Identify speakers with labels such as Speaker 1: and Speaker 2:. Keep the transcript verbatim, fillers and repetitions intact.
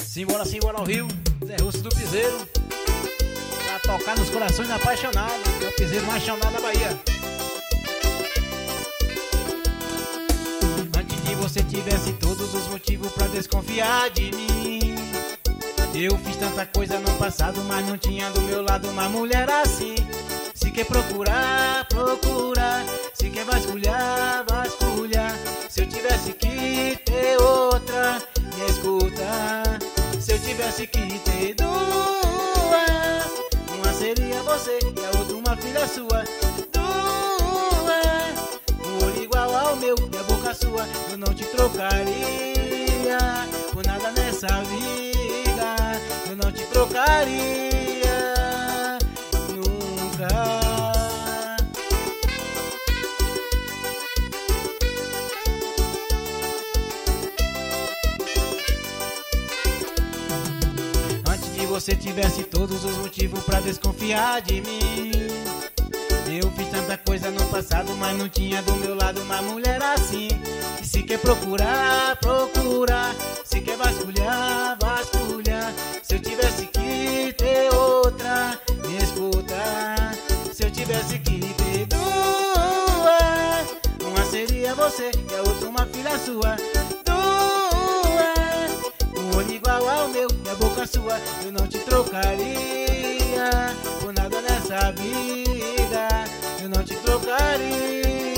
Speaker 1: Simbora, simbora ao Rio, Zé Russo do Piseiro, pra tocar nos corações apaixonados. É o piseiro mais chamado da Bahia. Antes de você tivesse todos os motivos pra desconfiar de mim. Eu fiz tanta coisa no passado, mas não tinha do meu lado uma mulher assim. Se quer procurar, procurar. Se quer vasculhar, vasculhar. Se eu tivesse que ter outra, me escuta. Se eu tivesse que ter duas, uma seria você e a outra uma filha sua. Duas, um olho igual ao meu e a boca sua. Eu não te trocaria por nada nessa vida. Eu não te trocaria nunca. Você tivesse todos os motivos pra desconfiar de mim. Eu fiz tanta coisa no passado, mas não tinha do meu lado uma mulher assim. Que se quer procurar, procurar. Se quer vasculhar, vasculhar. Se eu tivesse que ter outra, me escuta. Se eu tivesse que ter duas, uma seria você e a outra uma filha sua. Igual ao meu e a boca sua. Eu não te trocaria por nada nessa vida. Eu não te trocaria.